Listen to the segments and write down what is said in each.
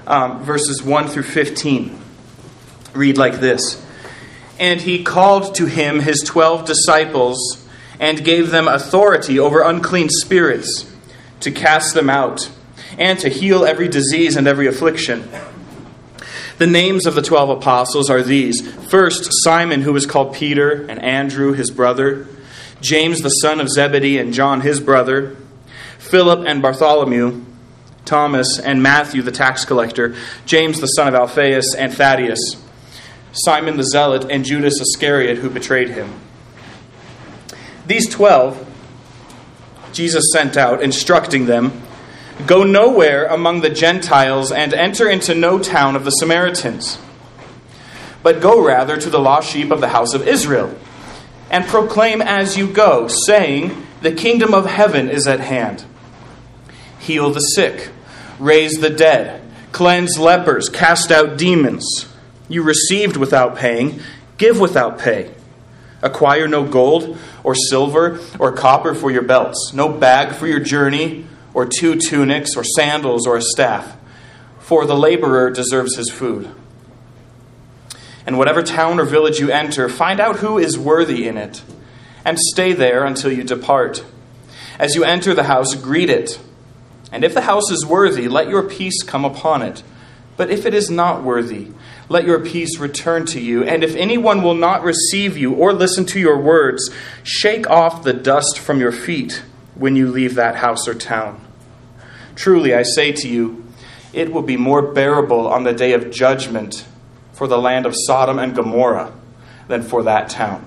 verses 1 through 15, read like this. And he called to him his 12 disciples and gave them authority over unclean spirits to cast them out and to heal every disease and every affliction. The names of the 12 apostles are these. First, Simon, who was called Peter, and Andrew, his brother, James, the son of Zebedee, and John, his brother, Philip and Bartholomew, Thomas and Matthew, the tax collector, James, the son of Alphaeus, and Thaddeus, Simon the Zealot, and Judas Iscariot, who betrayed him. These 12 Jesus sent out, instructing them, "Go nowhere among the Gentiles and enter into no town of the Samaritans, but go rather to the lost sheep of the house of Israel, and proclaim as you go, saying, the kingdom of heaven is at hand. Heal the sick, raise the dead, cleanse lepers, cast out demons. You received without paying, give without pay. Acquire no gold or silver or copper for your belts, no bag for your journey, or 2 tunics, or sandals, or a staff, for the laborer deserves his food. And whatever town or village you enter, find out who is worthy in it, and stay there until you depart. As you enter the house, greet it. And if the house is worthy, let your peace come upon it. But if it is not worthy, let your peace return to you. And if anyone will not receive you or listen to your words, shake off the dust from your feet when you leave that house or town. Truly, I say to you, it will be more bearable on the day of judgment for the land of Sodom and Gomorrah than for that town."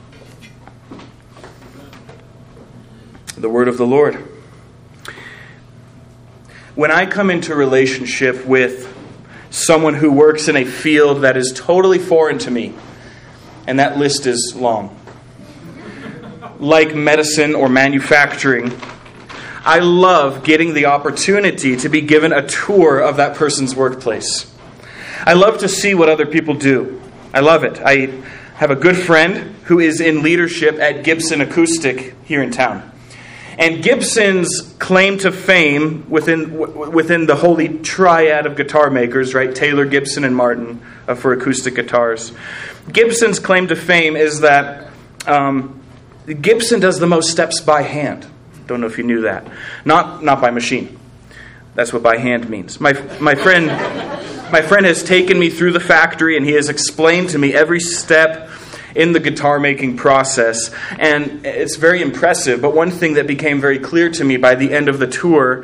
The word of the Lord. When I come into relationship with someone who works in a field that is totally foreign to me, and that list is long, like medicine or manufacturing, I love getting the opportunity to be given a tour of that person's workplace. I love to see what other people do. I love it. I have a good friend who is in leadership at Gibson Acoustic here in town. And Gibson's claim to fame within the holy triad of guitar makers, right? Taylor, Gibson, and Martin for acoustic guitars. Gibson's claim to fame is that Gibson does the most steps by hand. Don't know if you knew that. Not by machine. That's what by hand means. My friend has taken me through the factory, and he has explained to me every step in the guitar making process, and it's very impressive. But one thing that became very clear to me by the end of the tour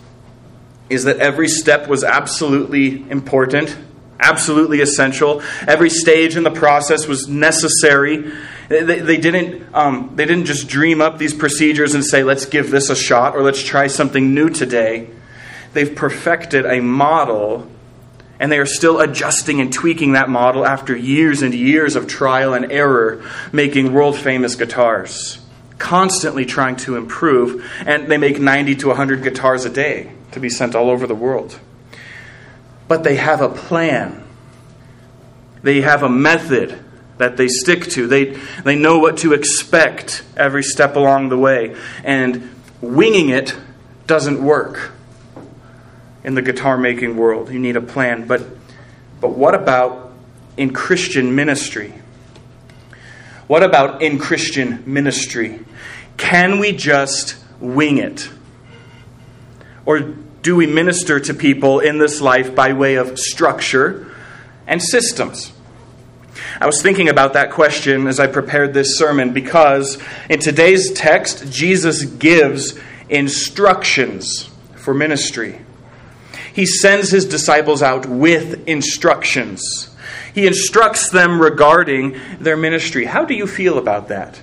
is that every step was absolutely important, absolutely essential. Every stage in the process was necessary. They didn't just dream up these procedures and say, let's give this a shot or let's try something new today. They've perfected a model, and they are still adjusting and tweaking that model after years and years of trial and error, making world-famous guitars, constantly trying to improve. And they make 90 to 100 guitars a day to be sent all over the world. But they have a plan. They have a method that they stick to. They know what to expect every step along the way. And winging it doesn't work. In the guitar making world, you need a plan. But what about in Christian ministry? What about in Christian ministry? Can we just wing it? Or do we minister to people in this life by way of structure and systems? I was thinking about that question as I prepared this sermon, because in today's text, Jesus gives instructions for ministry. He sends his disciples out with instructions. He instructs them regarding their ministry. How do you feel about that?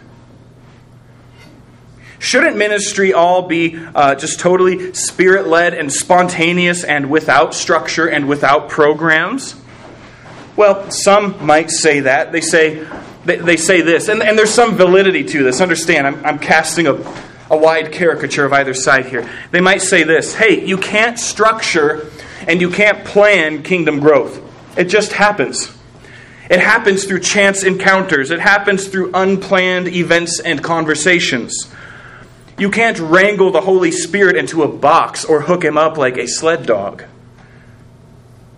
Shouldn't ministry all be just totally Spirit-led and spontaneous and without structure and without programs? Well, some might say that. They say this, and there's some validity to this. Understand, I'm casting a wide caricature of either side here. They might say this: hey, you can't structure and you can't plan kingdom growth. It just happens. It happens through chance encounters. It happens through unplanned events and conversations. You can't wrangle the Holy Spirit into a box or hook him up like a sled dog.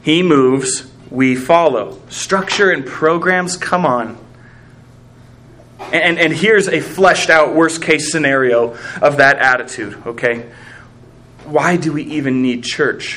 He moves, we follow. Structure and programs, come on. And here's a fleshed out worst case scenario of that attitude, okay? Why do we even need church?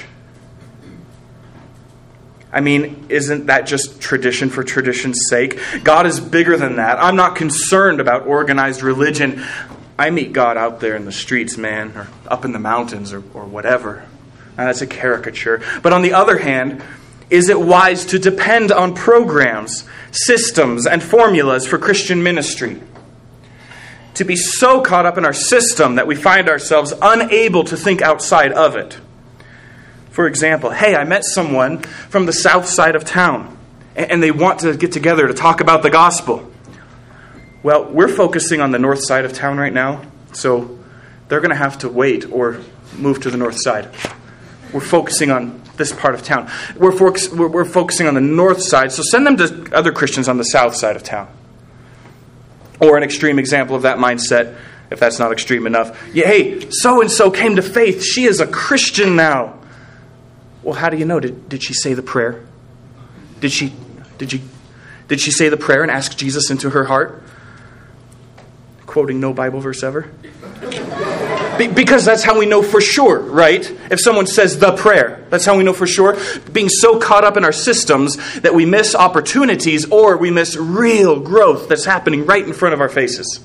I mean, isn't that just tradition for tradition's sake? God is bigger than that. I'm not concerned about organized religion. I meet God out there in the streets, man, or up in the mountains or whatever. Now, that's a caricature. But on the other hand, is it wise to depend on programs, systems, and formulas for Christian ministry? To be so caught up in our system that we find ourselves unable to think outside of it. For example, hey, I met someone from the south side of town, and they want to get together to talk about the gospel. Well, we're focusing on the north side of town right now, so they're going to have to wait or move to the north side. We're focusing on this part of town. We're focusing on the north side, so send them to other Christians on the south side of town. Or an extreme example of that mindset, if that's not extreme enough. Yeah, hey, so-and-so came to faith. She is a Christian now. Well, how do you know? Did she say the prayer? Did she say the prayer and ask Jesus into her heart? Quoting no Bible verse ever. Because that's how we know for sure, right? If someone says the prayer, that's how we know for sure. Being so caught up in our systems that we miss opportunities or we miss real growth that's happening right in front of our faces.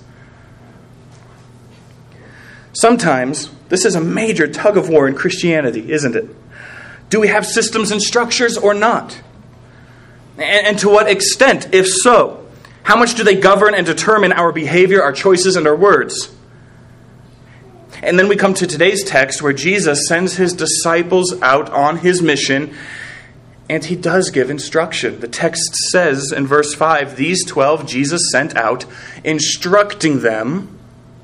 Sometimes this is a major tug of war in Christianity, isn't it? Do we have systems and structures or not? And to what extent, if so? How much do they govern and determine our behavior, our choices, and our words? And then we come to today's text where Jesus sends his disciples out on his mission, and he does give instruction. The text says in verse 5, these 12 Jesus sent out, instructing them.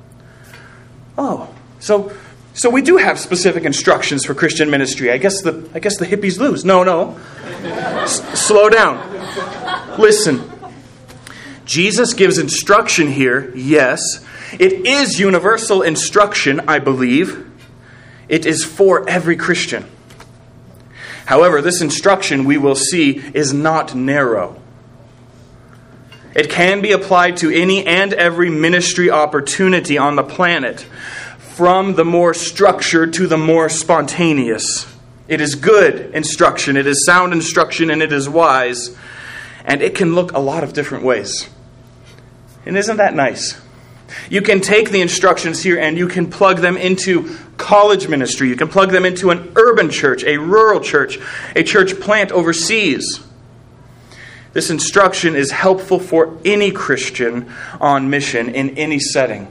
Oh, so we do have specific instructions for Christian ministry. I guess the hippies lose. No. Slow down. Listen. Jesus gives instruction here, yes. It is universal instruction, I believe. It is for every Christian. However, this instruction, we will see, is not narrow. It can be applied to any and every ministry opportunity on the planet, from the more structured to the more spontaneous. It is good instruction, it is sound instruction, and it is wise. And it can look a lot of different ways. And isn't that nice? You can take the instructions here and you can plug them into college ministry. You can plug them into an urban church, a rural church, a church plant overseas. This instruction is helpful for any Christian on mission in any setting.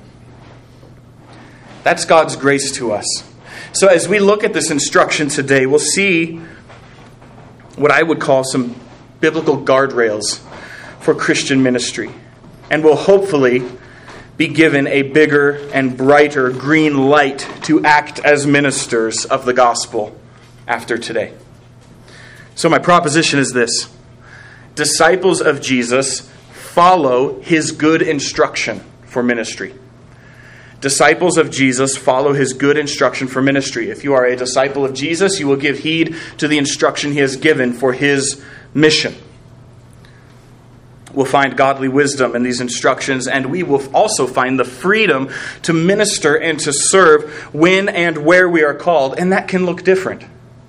That's God's grace to us. So as we look at this instruction today, we'll see what I would call some biblical guardrails for Christian ministry. And we'll hopefully be given a bigger and brighter green light to act as ministers of the gospel after today. So my proposition is this. Disciples of Jesus follow his good instruction for ministry. Disciples of Jesus follow his good instruction for ministry. If you are a disciple of Jesus, you will give heed to the instruction he has given for his mission. We'll find godly wisdom in these instructions, and we will also find the freedom to minister and to serve when and where we are called, and that can look different.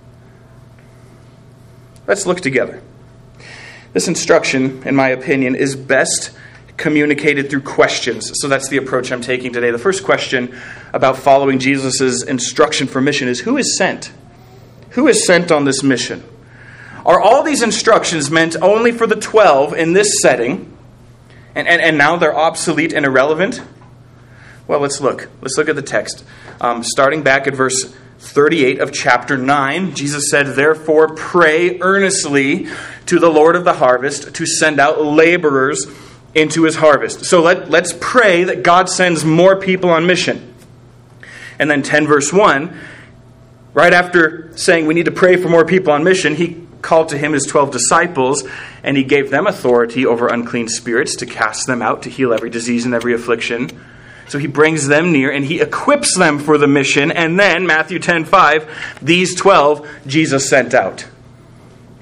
Let's look together. This instruction, in my opinion, is best communicated through questions. So that's the approach I'm taking today. The first question about following Jesus' instruction for mission is, who is sent? Who is sent on this mission? Are all these instructions meant only for the 12 in this setting, and now they're obsolete and irrelevant? Well, let's look. Let's look at the text. Starting back at verse 38 of chapter 9, Jesus said, therefore pray earnestly to the Lord of the harvest to send out laborers into his harvest. So let's pray that God sends more people on mission. And then 10 verse 1, right after saying we need to pray for more people on mission, he called to him his 12 disciples, and he gave them authority over unclean spirits to cast them out, to heal every disease and every affliction. So he brings them near, and he equips them for the mission. And then, Matthew 10:5, these 12 Jesus sent out.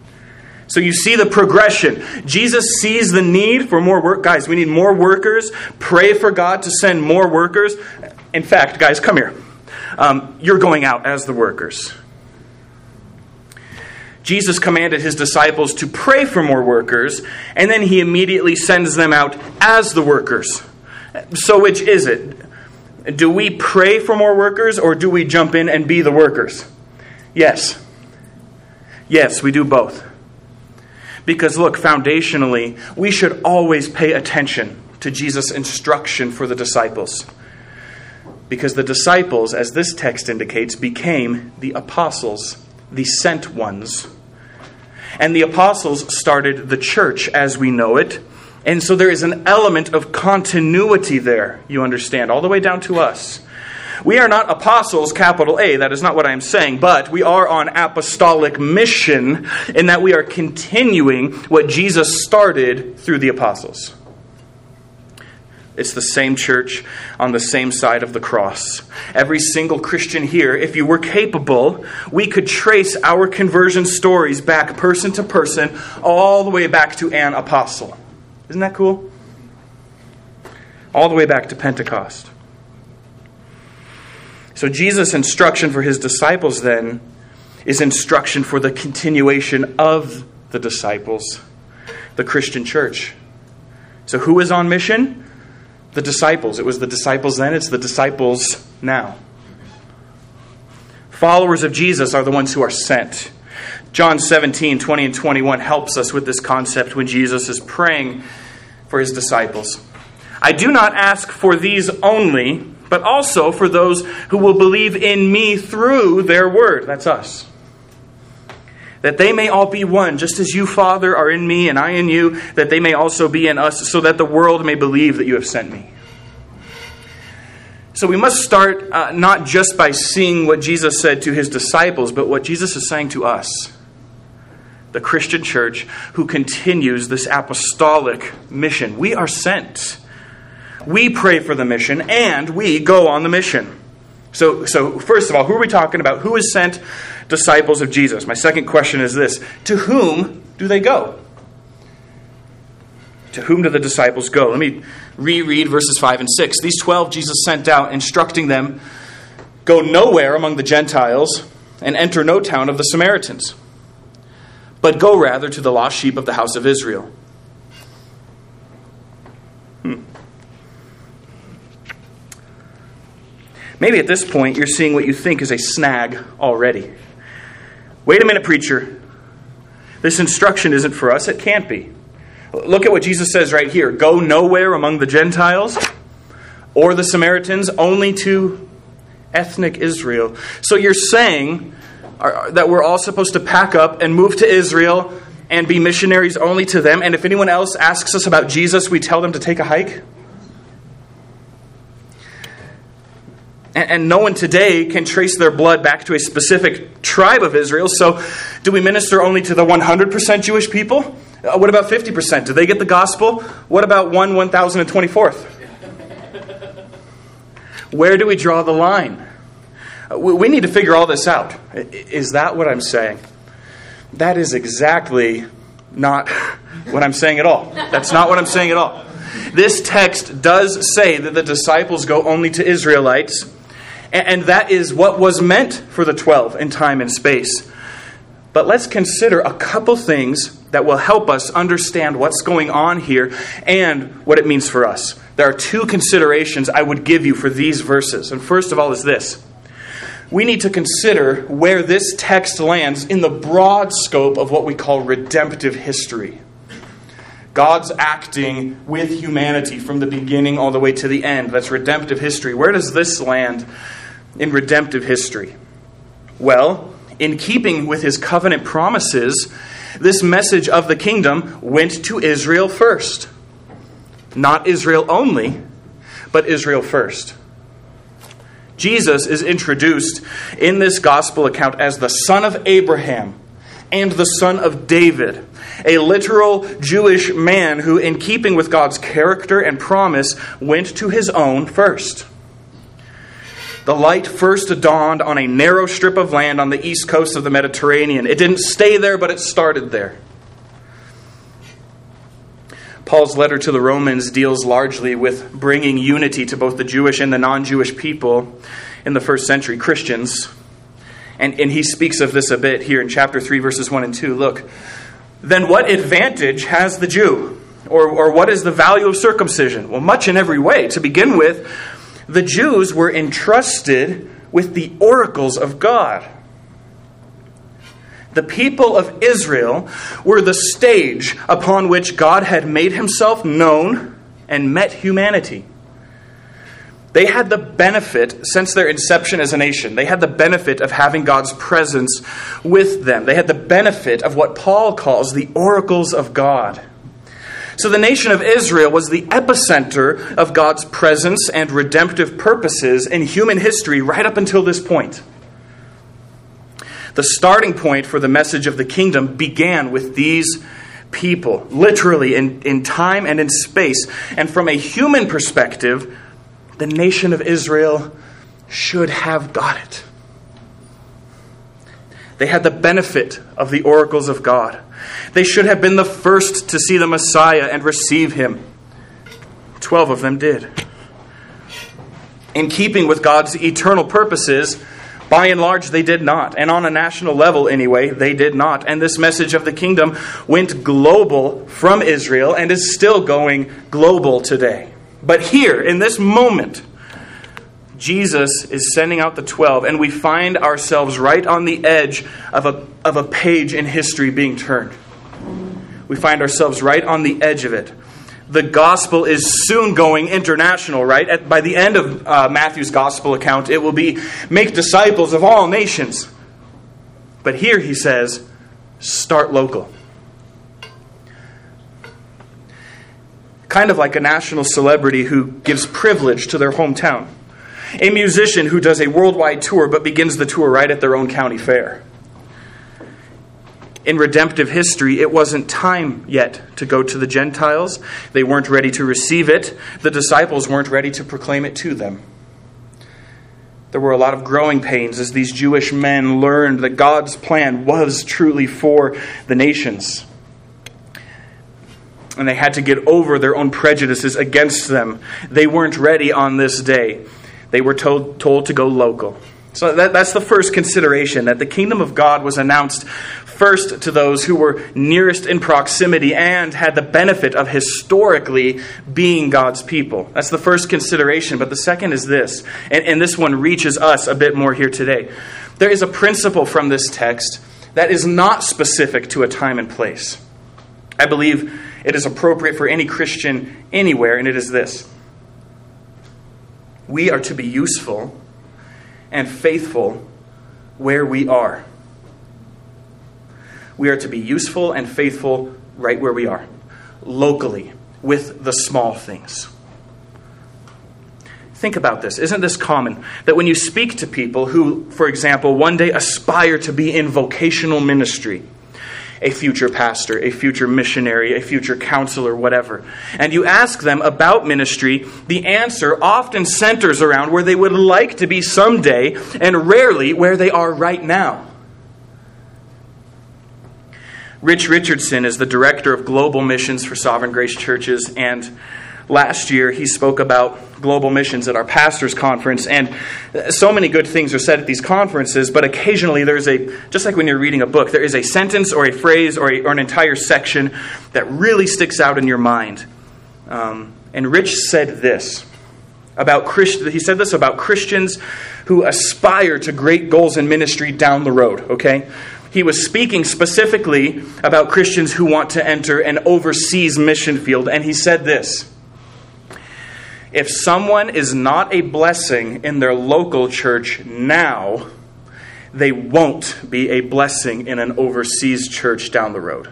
So you see the progression. Jesus sees the need for more work. Guys, we need more workers. Pray for God to send more workers. In fact, guys, come here. You're going out as the workers. Jesus commanded his disciples to pray for more workers, and then he immediately sends them out as the workers. So which is it? Do we pray for more workers, or do we jump in and be the workers? Yes. Yes, we do both. Because look, foundationally, we should always pay attention to Jesus' instruction for the disciples. Because the disciples, as this text indicates, became the apostles, the sent ones. And the apostles started the church as we know it. And so there is an element of continuity there, you understand, all the way down to us. We are not apostles, capital A, that is not what I am saying, but we are on apostolic mission in that we are continuing what Jesus started through the apostles. It's the same church on the same side of the cross. Every single Christian here, if you were capable, we could trace our conversion stories back person to person, all the way back to an apostle. Isn't that cool? All the way back to Pentecost. So Jesus' instruction for his disciples then is instruction for the continuation of the disciples, the Christian church. So who is on mission? The disciples. It was the disciples then, it's the disciples now. Followers of Jesus are the ones who are sent. John 17, 20 and 21 helps us with this concept when Jesus is praying for his disciples. I do not ask for these only, but also for those who will believe in me through their word. That's us. That they may all be one, just as you, Father, are in me and I in you, that they may also be in us, so that the world may believe that you have sent me. So we must start not just by seeing what Jesus said to his disciples, but what Jesus is saying to us, the Christian church, who continues this apostolic mission. We are sent. We pray for the mission, and we go on the mission. So first of all, who are we talking about? Who is sent disciples of Jesus? My second question is this: to whom do they go? To whom do the disciples go? Let me reread verses 5 and 6. These 12 Jesus sent out, instructing them, go nowhere among the Gentiles and enter no town of the Samaritans, but go rather to the lost sheep of the house of Israel. Maybe at this point you're seeing what you think is a snag already. Wait a minute, preacher. This instruction isn't for us. It can't be. Look at what Jesus says right here. Go nowhere among the Gentiles or the Samaritans, only to ethnic Israel. So you're saying that we're all supposed to pack up and move to Israel and be missionaries only to them, and if anyone else asks us about Jesus, we tell them to take a hike? And no one today can trace their blood back to a specific tribe of Israel. So do we minister only to the 100% Jewish people? What about 50%? Do they get the gospel? What about 1,024th? Where do we draw the line? We need to figure all this out. Is that what I'm saying? That is exactly not what I'm saying at all. That's not what I'm saying at all. This text does say that the disciples go only to Israelites. And that is what was meant for the 12 in time and space. But let's consider a couple things that will help us understand what's going on here and what it means for us. There are two considerations I would give you for these verses. And first of all is this. We need to consider where this text lands in the broad scope of what we call redemptive history. God's acting with humanity from the beginning all the way to the end. That's redemptive history. Where does this land in redemptive history? Well, in keeping with his covenant promises, this message of the kingdom went to Israel first. Not Israel only, but Israel first. Jesus is introduced in this gospel account as the son of Abraham and the son of David, a literal Jewish man who, in keeping with God's character and promise, went to his own first. The light first dawned on a narrow strip of land on the east coast of the Mediterranean. It didn't stay there, but it started there. Paul's letter to the Romans deals largely with bringing unity to both the Jewish and the non-Jewish people in the first century, Christians. And he speaks of this a bit here in chapter 3, verses 1 and 2. Look, then what advantage has the Jew? Or what is the value of circumcision? Well, much in every way. To begin with, the Jews were entrusted with the oracles of God. The people of Israel were the stage upon which God had made himself known and met humanity. They had the benefit, since their inception as a nation, they had the benefit of having God's presence with them. They had the benefit of what Paul calls the oracles of God. So the nation of Israel was the epicenter of God's presence and redemptive purposes in human history right up until this point. The starting point for the message of the kingdom began with these people, literally in time and in space. And from a human perspective, the nation of Israel should have got it. They had the benefit of the oracles of God. They should have been the first to see the Messiah and receive him. 12 of them did. In keeping with God's eternal purposes, by and large, they did not. And on a national level, anyway, they did not. And this message of the kingdom went global from Israel and is still going global today. But here, in this moment, Jesus is sending out the 12, and we find ourselves right on the edge of a page in history being turned. We find ourselves right on the edge of it. The gospel is soon going international, right? By the end of Matthew's gospel account, it will be, make disciples of all nations. But here he says, start local. Kind of like a national celebrity who gives privilege to their hometown. A musician who does a worldwide tour but begins the tour right at their own county fair. In redemptive history, it wasn't time yet to go to the Gentiles. They weren't ready to receive it. The disciples weren't ready to proclaim it to them. There were a lot of growing pains as these Jewish men learned that God's plan was truly for the nations. And they had to get over their own prejudices against them. They weren't ready on this day. They were told to go local. So that's the first consideration, that the kingdom of God was announced first to those who were nearest in proximity and had the benefit of historically being God's people. That's the first consideration. But the second is this, and this one reaches us a bit more here today. There is a principle from this text that is not specific to a time and place. I believe it is appropriate for any Christian anywhere, and it is this. We are to be useful and faithful where we are. We are to be useful and faithful right where we are, locally, with the small things. Think about this. Isn't this common? That when you speak to people who, for example, one day aspire to be in vocational ministry, a future pastor, a future missionary, a future counselor, whatever, and you ask them about ministry, the answer often centers around where they would like to be someday and rarely where they are right now. Rich Richardson is the director of global missions for Sovereign Grace Churches, and last year he spoke about global missions at our pastors' conference, and so many good things are said at these conferences, but occasionally there's just like when you're reading a book, there is a sentence or a phrase or an entire section that really sticks out in your mind. And Rich said this about Christians who aspire to great goals in ministry down the road, okay? He was speaking specifically about Christians who want to enter an overseas mission field, and he said this: if someone is not a blessing in their local church now, they won't be a blessing in an overseas church down the road.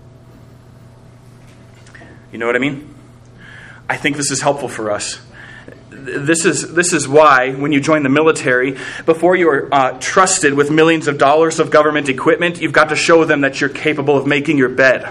You know what I mean? I think this is helpful for us. This is why, when you join the military, before you are trusted with millions of dollars of government equipment, you've got to show them that you're capable of making your bed.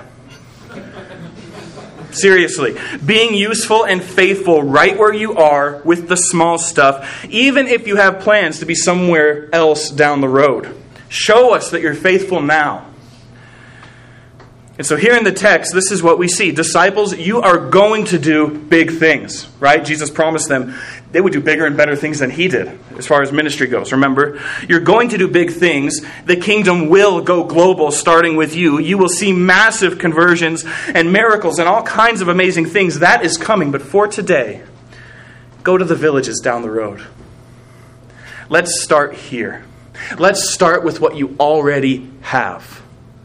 Seriously, being useful and faithful right where you are with the small stuff, even if you have plans to be somewhere else down the road. Show us that you're faithful now. And so here in the text, this is what we see. Disciples, you are going to do big things, right? Jesus promised them they would do bigger and better things than he did as far as ministry goes. Remember, you're going to do big things. The kingdom will go global starting with you. You will see massive conversions and miracles and all kinds of amazing things. That is coming. But for today, go to the villages down the road. Let's start here. Let's start with what you already have.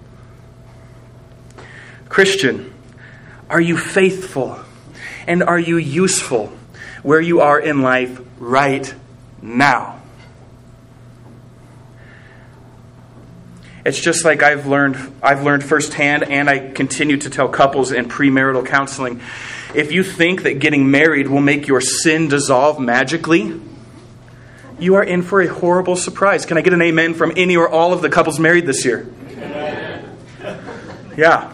Christian, are you faithful and are you useful where you are in life right now? It's just like I've learned firsthand, and I continue to tell couples in premarital counseling. If you think that getting married will make your sin dissolve magically, you are in for a horrible surprise. Can I get an amen from any or all of the couples married this year? Yeah.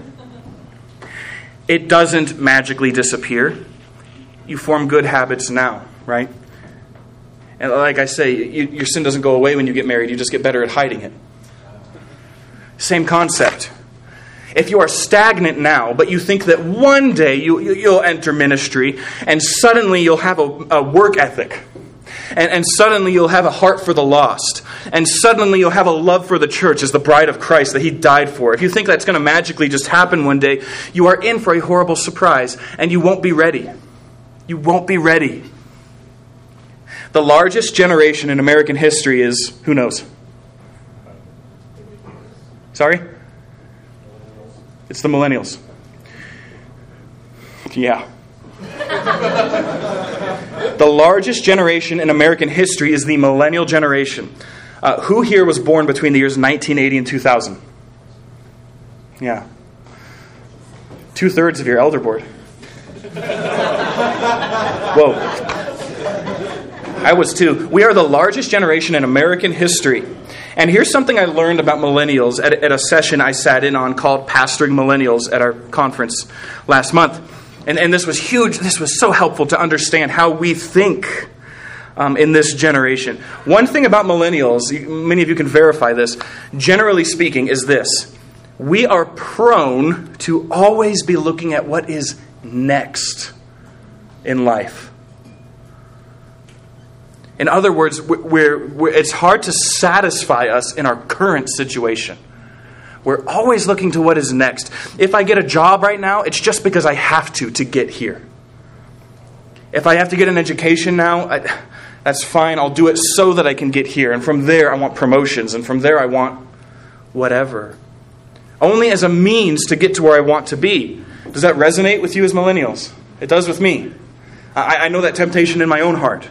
It doesn't magically disappear. You form good habits now, right? And like I say, your sin doesn't go away when you get married. You just get better at hiding it. Same concept. If you are stagnant now, but you think that one day you'll enter ministry and suddenly you'll have a work ethic, and suddenly you'll have a heart for the lost, and suddenly you'll have a love for the church as the bride of Christ that he died for. If you think that's going to magically just happen one day, you are in for a horrible surprise, and you won't be ready. You won't be ready. The largest generation in American history is, who knows? Sorry? It's the millennials. Yeah. The largest generation in American history is the millennial generation. Who here was born between the years 1980 and 2000? Yeah. 2/3 of your elder board. Whoa. I was too. We are the largest generation in American history. And here's something I learned about millennials at a session I sat in on called Pastoring Millennials at our conference last month. And this was huge. This was so helpful to understand how we think in this generation. One thing about millennials, many of you can verify this, generally speaking, is this. We are prone to always be looking at what is next in life. In other words, it's hard to satisfy us in our current situation. We're always looking to what is next. If I get a job right now, it's just because I have to get here. If I have to get an education now, that's fine. I'll do it so that I can get here. And from there, I want promotions. And from there, I want whatever. Only as a means to get to where I want to be. Does that resonate with you as millennials? It does with me. I know that temptation in my own heart.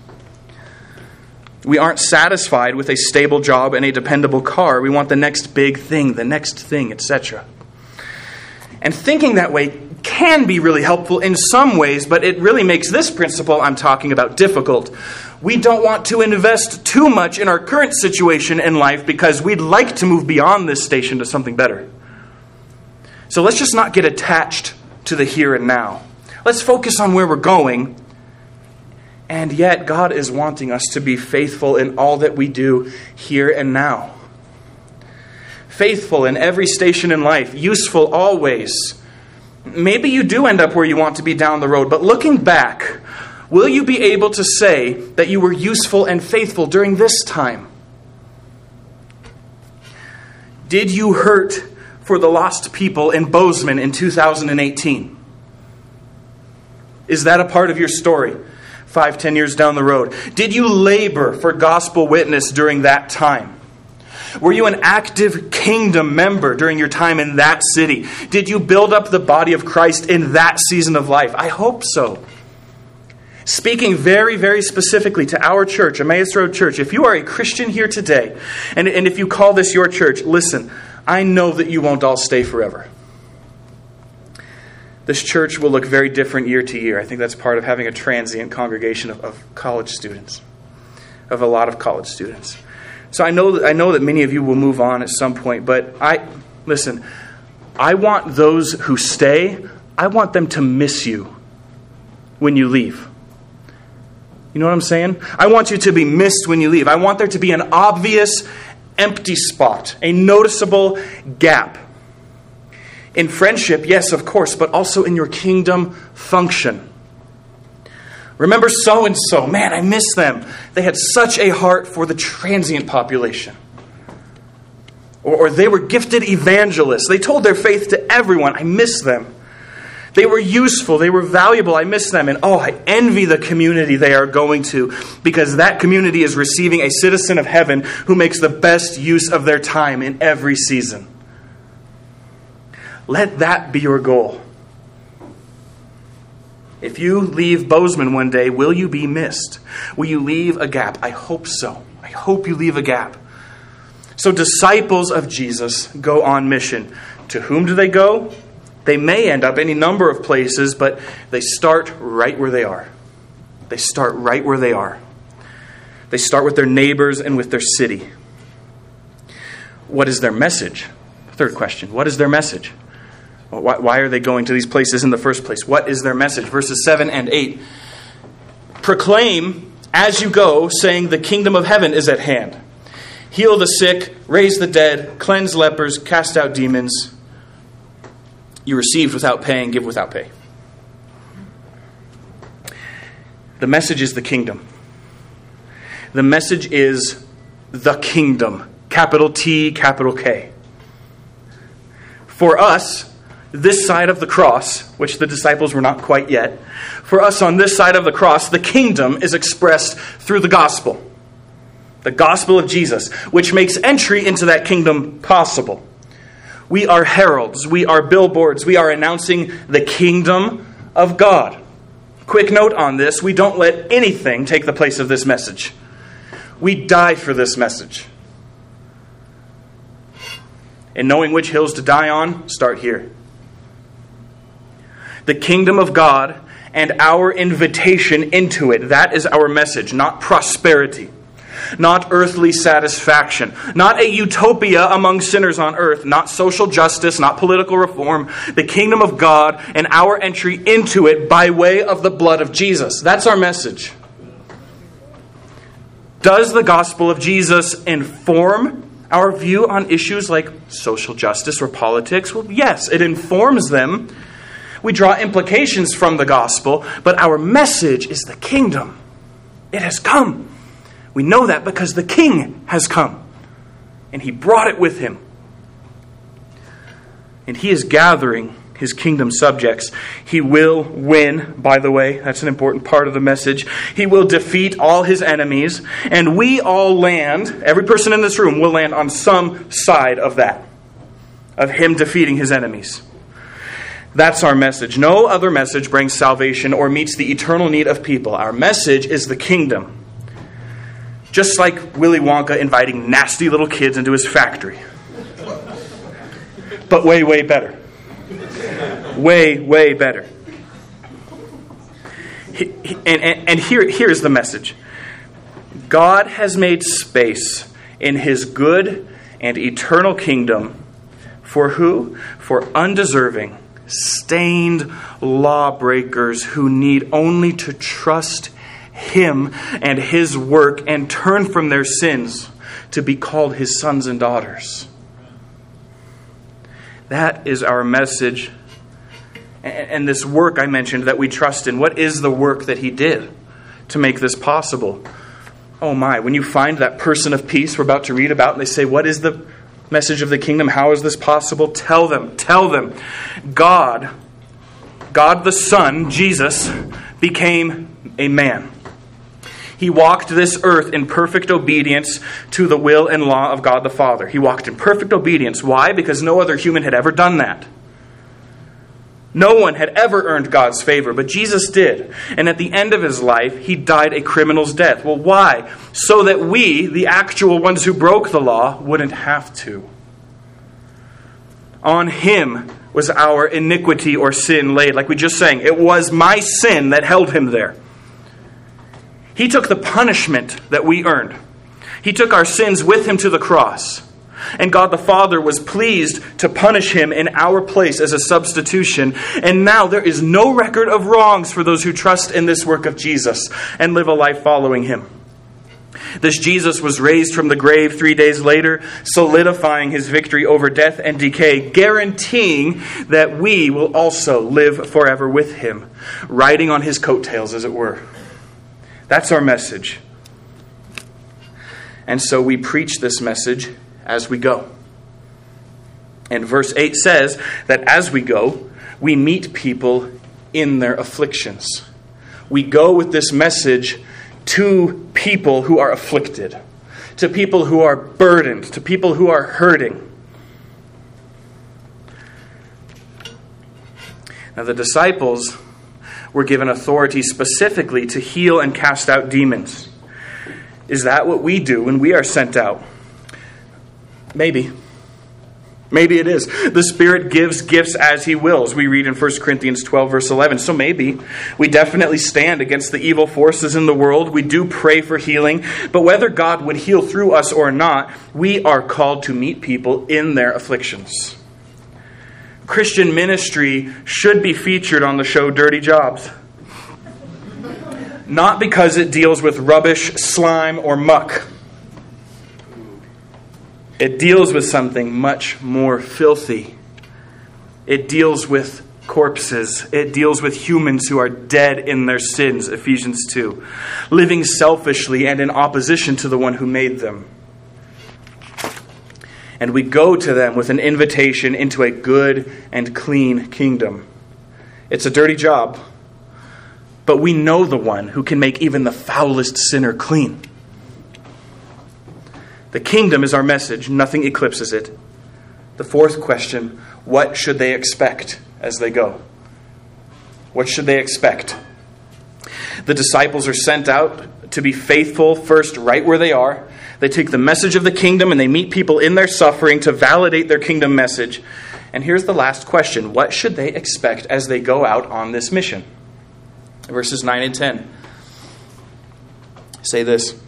We aren't satisfied with a stable job and a dependable car. We want the next big thing, the next thing, etc. And thinking that way can be really helpful in some ways, but it really makes this principle I'm talking about difficult. We don't want to invest too much in our current situation in life because we'd like to move beyond this station to something better. So let's just not get attached to the here and now. Let's focus on where we're going. And yet, God is wanting us to be faithful in all that we do here and now. Faithful in every station in life. Useful always. Maybe you do end up where you want to be down the road, but looking back, will you be able to say that you were useful and faithful during this time? Did you hurt for the lost people in Bozeman in 2018? Is that a part of your story? 5-10 years down the road. Did you labor for gospel witness during that time? Were you an active kingdom member during your time in that city? Did you build up the body of Christ in that season of life? I hope so. Speaking very, very specifically to our church, Emmaus Road Church, if you are a Christian here today, and if you call this your church, listen, I know that you won't all stay forever. This church will look very different year to year. I think that's part of having a transient congregation of college students, of a lot of college students. So I know that many of you will move on at some point, but I want those who stay, I want them to miss you when you leave. You know what I'm saying? I want you to be missed when you leave. I want there to be an obvious empty spot, a noticeable gap. In friendship, yes, of course, but also in your kingdom function. Remember so-and-so. Man, I miss them. They had such a heart for the transient population. Or they were gifted evangelists. They told their faith to everyone. I miss them. They were useful. They were valuable. I miss them. And I envy the community they are going to, because that community is receiving a citizen of heaven who makes the best use of their time in every season. Let that be your goal. If you leave Bozeman one day, will you be missed? Will you leave a gap? I hope so. I hope you leave a gap. So disciples of Jesus go on mission. To whom do they go? They may end up any number of places, but they start right where they are. They start right where they are. They start with their neighbors and with their city. What is their message? Third question. What is their message? Why are they going to these places in the first place? What is their message? Verses 7 and 8. Proclaim as you go, saying the kingdom of heaven is at hand. Heal the sick, raise the dead, cleanse lepers, cast out demons. You received without paying, give without pay. The message is the kingdom. The message is the kingdom. Capital T, capital K. For us, this side of the cross, which the disciples were not quite yet, for us on this side of the cross, the kingdom is expressed through the gospel. The gospel of Jesus, which makes entry into that kingdom possible. We are heralds, we are billboards, we are announcing the kingdom of God. Quick note on this, we don't let anything take the place of this message. We die for this message. And knowing which hills to die on, start here. The kingdom of God and our invitation into it, that is our message, not prosperity. Not earthly satisfaction. Not a utopia among sinners on earth. Not social justice. Not political reform. The kingdom of God and our entry into it by way of the blood of Jesus. That's our message. Does the gospel of Jesus inform our view on issues like social justice or politics? Well, yes, it informs them. We draw implications from the gospel, but our message is the kingdom. It has come. We know that because the King has come. And He brought it with Him. And He is gathering His kingdom subjects. He will win, by the way. That's an important part of the message. He will defeat all His enemies. And we all land, every person in this room will land on some side of that. Of Him defeating His enemies. That's our message. No other message brings salvation or meets the eternal need of people. Our message is the kingdom. Just like Willy Wonka inviting nasty little kids into his factory. But way, way better. Way, way better. And here's the message. God has made space in His good and eternal kingdom for who? For undeserving, stained lawbreakers who need only to trust Him and His work and turn from their sins to be called His sons and daughters. That is our message. And this work I mentioned that we trust in, what is the work that He did to make this possible? Oh my, when you find that person of peace we're about to read about and they say, what is the message of the kingdom? How is this possible? Tell them. God the Son, Jesus, became a man. He walked this earth in perfect obedience to the will and law of God the Father. He walked in perfect obedience. Why? Because no other human had ever done that. No one had ever earned God's favor, but Jesus did. And at the end of His life, He died a criminal's death. Well, why? So that we, the actual ones who broke the law, wouldn't have to. On Him was our iniquity or sin laid. Like we just sang, it was my sin that held Him there. He took the punishment that we earned. He took our sins with Him to the cross. And God the Father was pleased to punish Him in our place as a substitution. And now there is no record of wrongs for those who trust in this work of Jesus and live a life following Him. This Jesus was raised from the grave 3 days later, solidifying his victory over death and decay, guaranteeing that we will also live forever with him, riding on his coattails, as it were. That's our message. And so we preach this message as we go. And verse 8 says that as we go, we meet people in their afflictions. We go with this message to people who are afflicted, to people who are burdened, to people who are hurting. Now, the disciples were given authority specifically to heal and cast out demons. Is that what we do when we are sent out? Maybe. Maybe it is. The Spirit gives gifts as He wills. We read in 1 Corinthians 12, verse 11. So maybe we definitely stand against the evil forces in the world. We do pray for healing. But whether God would heal through us or not, we are called to meet people in their afflictions. Christian ministry should be featured on the show Dirty Jobs. Not because it deals with rubbish, slime, or muck. It deals with something much more filthy. It deals with corpses. It deals with humans who are dead in their sins, Ephesians 2, living selfishly and in opposition to the one who made them. And we go to them with an invitation into a good and clean kingdom. It's a dirty job, but we know the one who can make even the foulest sinner clean. The kingdom is our message. Nothing eclipses it. The fourth question, what should they expect as they go? What should they expect? The disciples are sent out to be faithful first right where they are. They take the message of the kingdom and they meet people in their suffering to validate their kingdom message. And here's the last question. What should they expect as they go out on this mission? Verses 9 and 10 say this.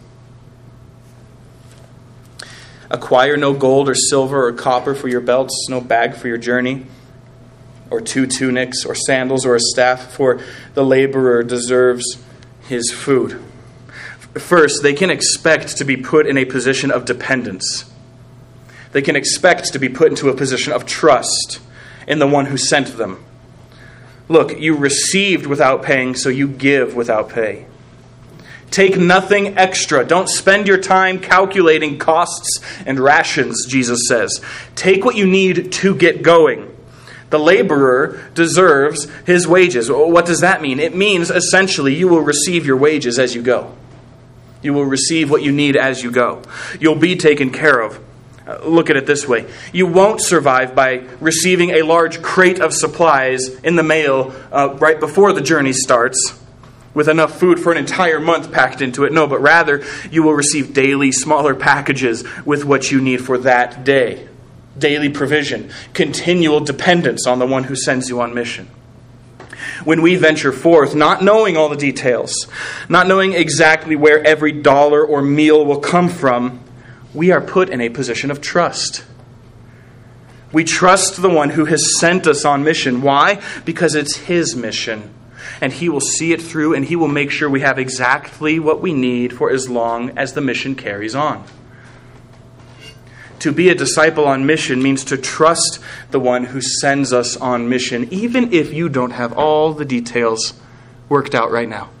Acquire no gold or silver or copper for your belts, no bag for your journey, or 2 tunics, or sandals, or a staff, for the laborer deserves his food. First, they can expect to be put in a position of dependence. They can expect to be put into a position of trust in the one who sent them. Look, you received without paying, so you give without pay. Take nothing extra. Don't spend your time calculating costs and rations, Jesus says. Take what you need to get going. The laborer deserves his wages. What does that mean? It means essentially you will receive your wages as you go. You will receive what you need as you go. You'll be taken care of. Look at it this way. You won't survive by receiving a large crate of supplies in the mail right before the journey starts, with enough food for an entire month packed into it. No, but rather you will receive daily smaller packages with what you need for that day. Daily provision, continual dependence on the one who sends you on mission. When we venture forth, not knowing all the details, not knowing exactly where every dollar or meal will come from, we are put in a position of trust. We trust the one who has sent us on mission. Why? Because it's His mission. And He will see it through, and He will make sure we have exactly what we need for as long as the mission carries on. To be a disciple on mission means to trust the one who sends us on mission, even if you don't have all the details worked out right now.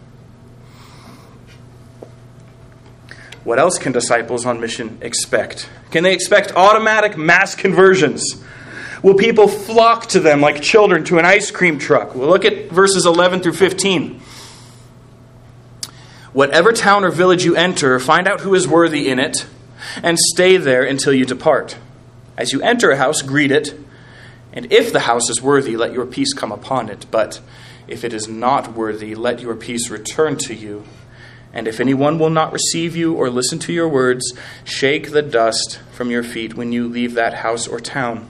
What else can disciples on mission expect? Can they expect automatic mass conversions? Will people flock to them like children to an ice cream truck? Well, look at verses 11 through 15. Whatever town or village you enter, find out who is worthy in it, and stay there until you depart. As you enter a house, greet it, and if the house is worthy, let your peace come upon it. But if it is not worthy, let your peace return to you. And if anyone will not receive you or listen to your words, shake the dust from your feet when you leave that house or town.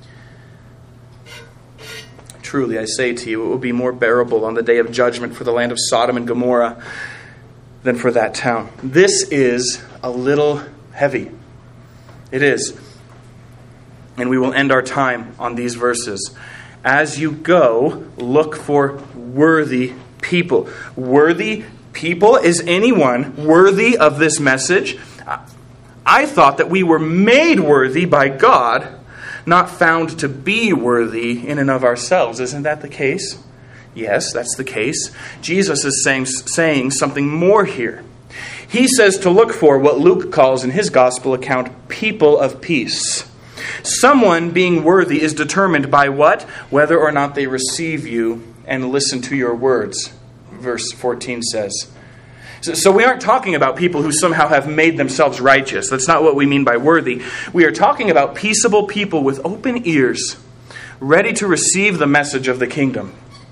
Truly, I say to you, it will be more bearable on the day of judgment for the land of Sodom and Gomorrah than for that town. This is a little heavy. It is. And we will end our time on these verses. As you go, look for worthy people. Worthy people? Is anyone worthy of this message? I thought that we were made worthy by God, not found to be worthy in and of ourselves. Isn't that the case? Yes, that's the case. Jesus is saying something more here. He says to look for what Luke calls in his gospel account, people of peace. Someone being worthy is determined by what? Whether or not they receive you and listen to your words, verse 14 says. So we aren't talking about people who somehow have made themselves righteous. That's not what we mean by worthy. We are talking about peaceable people with open ears, ready to receive the message of the kingdom.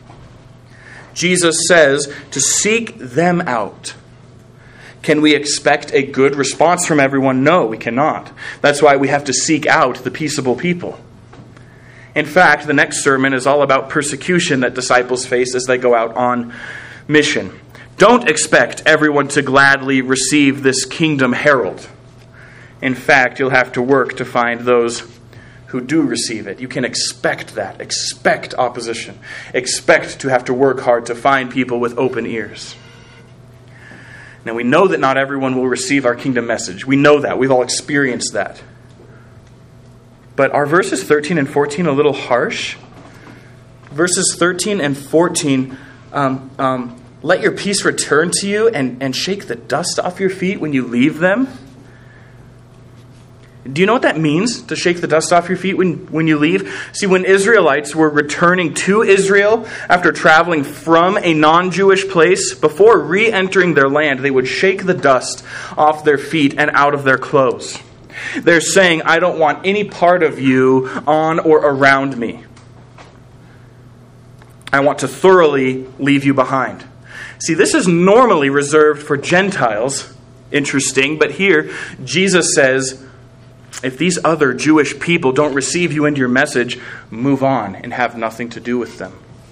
Jesus says to seek them out. Can we expect a good response from everyone? No, we cannot. That's why we have to seek out the peaceable people. In fact, the next sermon is all about persecution that disciples face as they go out on mission. Don't expect everyone to gladly receive this kingdom herald. In fact, you'll have to work to find those who do receive it. You can expect that. Expect opposition. Expect to have to work hard to find people with open ears. Now, we know that not everyone will receive our kingdom message. We know that. We've all experienced that. But are verses 13 and 14 a little harsh? Verses 13 and 14, let your peace return to you and shake the dust off your feet when you leave them. Do you know what that means, to shake the dust off your feet when you leave? See, when Israelites were returning to Israel after traveling from a non-Jewish place, before re-entering their land, they would shake the dust off their feet and out of their clothes. They're saying, I don't want any part of you on or around me. I want to thoroughly leave you behind. See, this is normally reserved for Gentiles. Interesting, but here Jesus says, if these other Jewish people don't receive you into your message, move on and have nothing to do with them.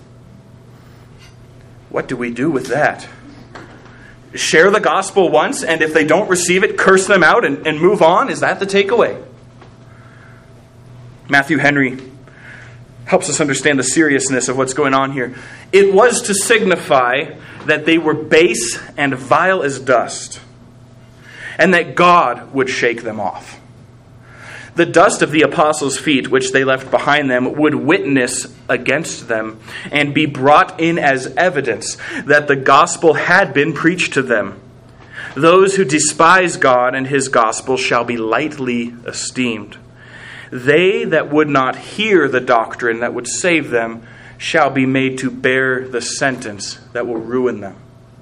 What do we do with that? Share the gospel once, and if they don't receive it, curse them out and move on? Is that the takeaway? Matthew Henry helps us understand the seriousness of what's going on here. It was to signify that they were base and vile as dust, and that God would shake them off. The dust of the apostles' feet, which they left behind them, would witness against them and be brought in as evidence that the gospel had been preached to them. Those who despise God and his gospel shall be lightly esteemed. They that would not hear the doctrine that would save them shall be made to bear the sentence that will ruin them.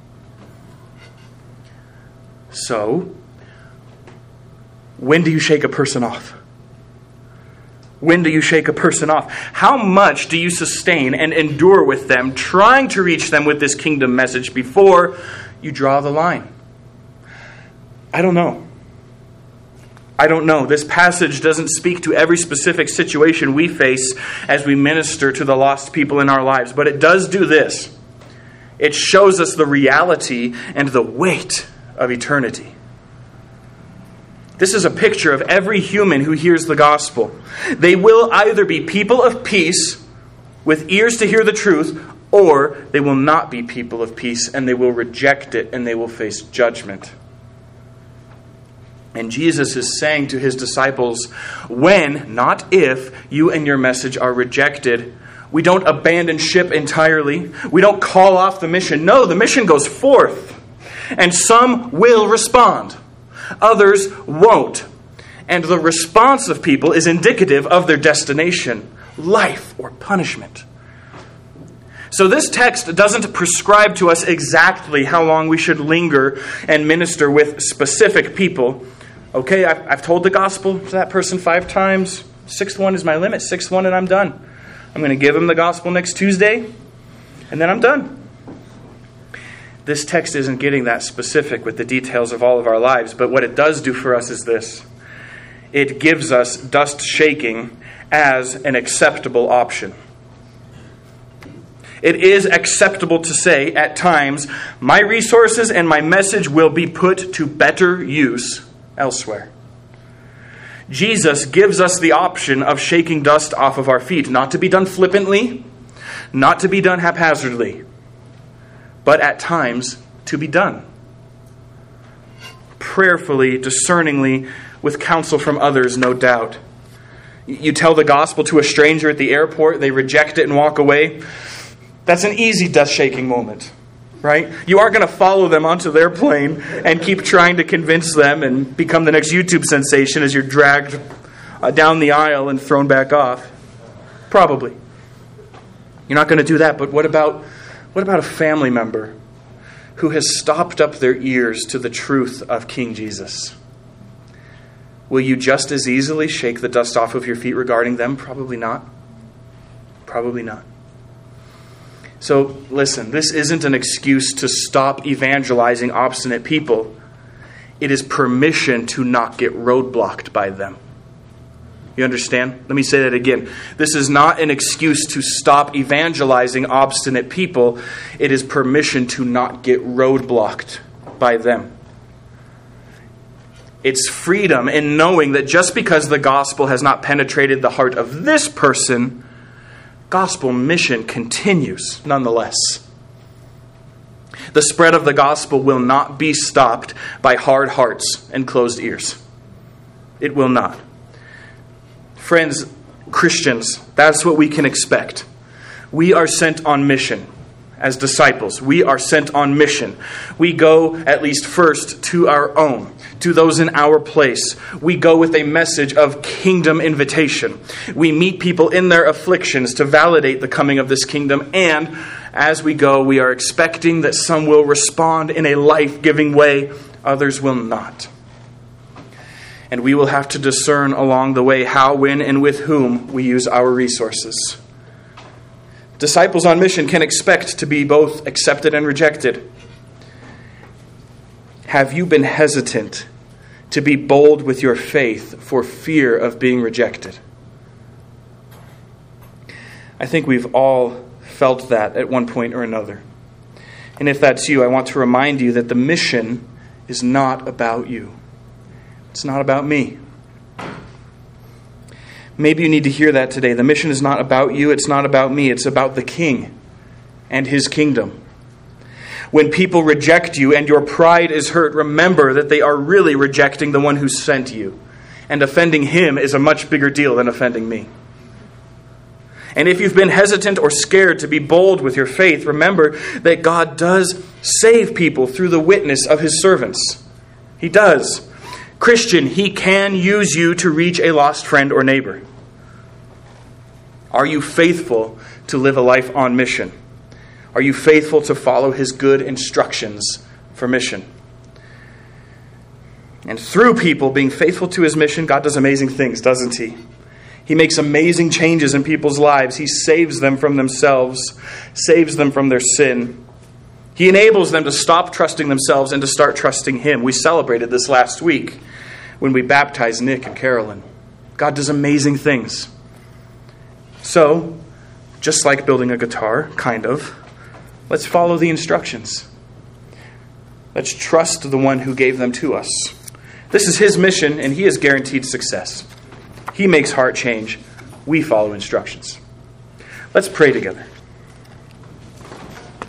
So, when do you shake a person off? When do you shake a person off? How much do you sustain and endure with them, trying to reach them with this kingdom message before you draw the line? I don't know. I don't know. This passage doesn't speak to every specific situation we face as we minister to the lost people in our lives, but it does do this. It shows us the reality and the weight of eternity. This is a picture of every human who hears the gospel. They will either be people of peace with ears to hear the truth, or they will not be people of peace and they will reject it and they will face judgment. And Jesus is saying to his disciples, when, not if, you and your message are rejected, we don't abandon ship entirely. We don't call off the mission. No, the mission goes forth. And some will respond. Others won't. And the response of people is indicative of their destination, life or punishment. So this text doesn't prescribe to us exactly how long we should linger and minister with specific people. Okay, I've told the gospel to that person 5 times. 6th one is my limit. 6th one and I'm done. I'm going to give them the gospel next Tuesday and then I'm done. This text isn't getting that specific with the details of all of our lives, but what it does do for us is this. It gives us dust shaking as an acceptable option. It is acceptable to say at times, my resources and my message will be put to better use elsewhere. Jesus gives us the option of shaking dust off of our feet, not to be done flippantly, not to be done haphazardly, but at times to be done. Prayerfully, discerningly, with counsel from others, no doubt. You tell the gospel to a stranger at the airport, they reject it and walk away. That's an easy death-shaking moment, right? You aren't going to follow them onto their plane and keep trying to convince them and become the next YouTube sensation as you're dragged down the aisle and thrown back off. Probably. You're not going to do that, but what about a family member who has stopped up their ears to the truth of King Jesus? Will you just as easily shake the dust off of your feet regarding them? Probably not. Probably not. So listen, this isn't an excuse to stop evangelizing obstinate people. It is permission to not get roadblocked by them. You understand? Let me say that again. This is not an excuse to stop evangelizing obstinate people. It is permission to not get roadblocked by them. It's freedom in knowing that just because the gospel has not penetrated the heart of this person, gospel mission continues nonetheless. The spread of the gospel will not be stopped by hard hearts and closed ears. It will not. Friends, Christians, that's what we can expect. We are sent on mission. As disciples, we are sent on mission. We go at least first to our own, to those in our place. We go with a message of kingdom invitation. We meet people in their afflictions to validate the coming of this kingdom. And as we go, we are expecting that some will respond in a life-giving way, others will not. And we will have to discern along the way how, when, and with whom we use our resources. Disciples on mission can expect to be both accepted and rejected. Have you been hesitant to be bold with your faith for fear of being rejected? I think we've all felt that at one point or another. And if that's you, I want to remind you that the mission is not about you. It's not about me. Maybe you need to hear that today. The mission is not about you. It's not about me. It's about the King and His kingdom. When people reject you and your pride is hurt, remember that they are really rejecting the one who sent you. And offending Him is a much bigger deal than offending me. And if you've been hesitant or scared to be bold with your faith, remember that God does save people through the witness of His servants. He does. Christian, He can use you to reach a lost friend or neighbor. Are you faithful to live a life on mission? Are you faithful to follow His good instructions for mission? And through people being faithful to His mission, God does amazing things, doesn't He? He makes amazing changes in people's lives. He saves them from themselves, saves them from their sin. He enables them to stop trusting themselves and to start trusting Him. We celebrated this last week when we baptized Nick and Carolyn. God does amazing things. So, just like building a guitar, kind of, let's follow the instructions. Let's trust the one who gave them to us. This is His mission, and He is guaranteed success. He makes heart change. We follow instructions. Let's pray together.